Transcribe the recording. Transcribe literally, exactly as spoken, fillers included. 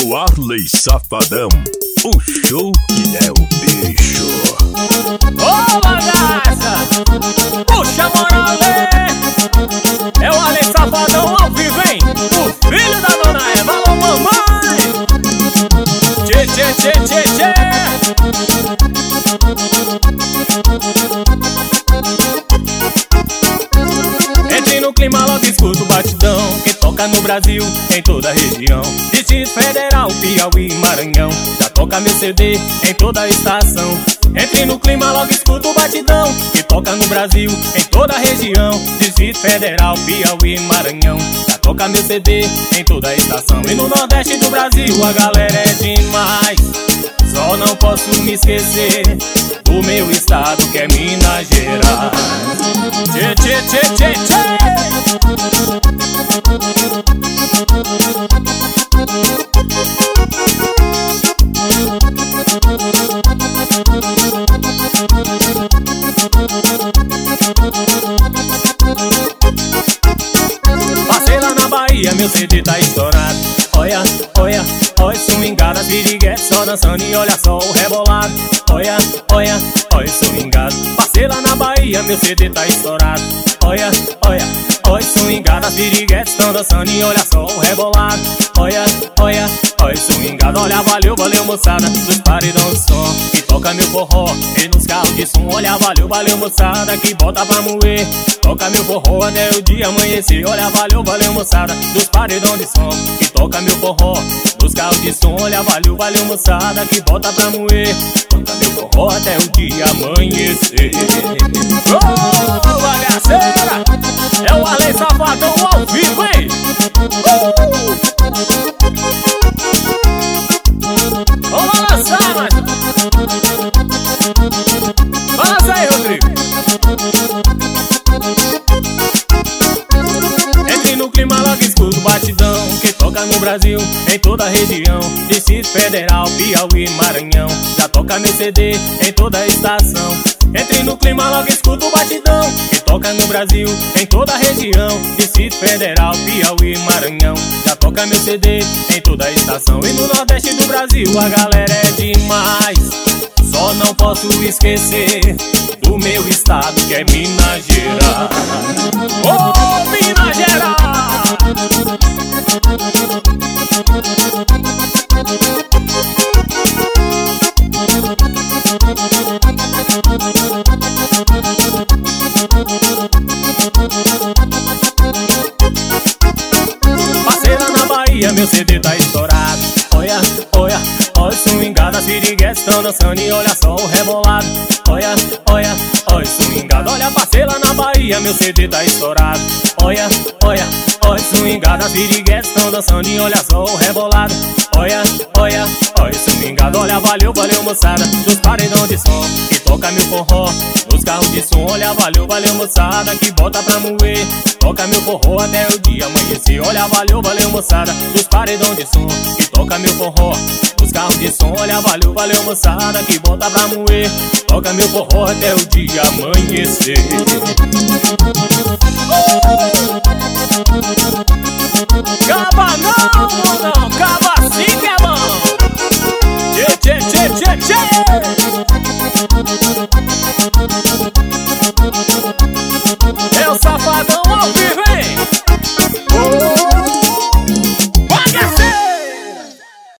o Arley Safadão, o show que é o bicho. Ô bagaça, puxa moralê, é o Arley Safadão ao vivo, hein? O filho da dona Eva, alô mamãe. Tchê, tchê, tchê, tchê, tchê. Entre no clima, logo escuta o batidão que toca no Brasil, em toda a região. Distrito Federal, Piauí e Maranhão, já toca meu C D em toda a estação. Entre no clima, logo escuta o batidão que toca no Brasil, em toda a região. Distrito Federal, Piauí e Maranhão, já toca meu C D em toda a estação. E no Nordeste do Brasil a galera é demais, só não posso me esquecer do meu estado que é Minas Gerais. Tchê, tchê, tchê, tchê, tchê. Passei lá na Bahia, meu C D tá estourado. Olha, olha, olha, swingada, piriguete só dançando e olha só o rebolado. Olha, olha, olha, swingada. Passei lá na Bahia, meu C D tá estourado. Olha, olha, olha, swingada, piriguete tão dançando e olha só o rebolado. Olha, olha, olha, swingada. Olha, valeu, valeu moçada, dos paredão de som que toca meu forró e nos carros de som. Olha, valeu, valeu moçada, que bota pra moer, toca meu forró até o dia amanhecer. Olha, valeu, valeu moçada, dos paredão de som que toca meu forró nos carros de som. Olha, valeu, valeu moçada, que bota pra moer, toca meu forró até o dia amanhecer. Ô, oh, bagaceira, é o Arley Safadão ao vivo, hein? Uh! Vamos lançar, mas... Balança aí, Rodrigo. Entre no clima, logo escuta o batidão que toca no Brasil, em toda a região. Distrito Federal, Piauí e Maranhão, já toca meu C D em toda a estação. Entre no clima, logo escuta o batidão que toca no Brasil, em toda a região. Distrito Federal, Piauí e Maranhão, já toca meu C D em toda a estação. E no Nordeste do Brasil a galera é demais, só não posso esquecer do meu estado que é Minas Gerais. Ô, oh, Minas Gerais! Passei lá na Bahia, meu C D tá estourado. Olha, olha, olha, swingada, piriguete tão dançando e olha só o rebolado. Olha, olha, olha, swingada. Olha, passei lá na Bahia, meu C D tá estourado. Olha, olha, olha, swingada, piriguete tão dançando e olha só o rebolado. Olha, olha, olha, swingada. Olha, valeu, valeu moçada, dos paredão de som que toca meu forró nos carros de som. Olha, valeu, valeu moçada, que bota pra moer, toca meu forró até o dia amanhecer. Olha, valeu, valeu moçada, dos paredão de som que toca meu forró nos carros de som. Olha, valeu, valeu moçada, que bota pra moer, toca meu forró até o dia amanhecer. Oh! Caba não, não.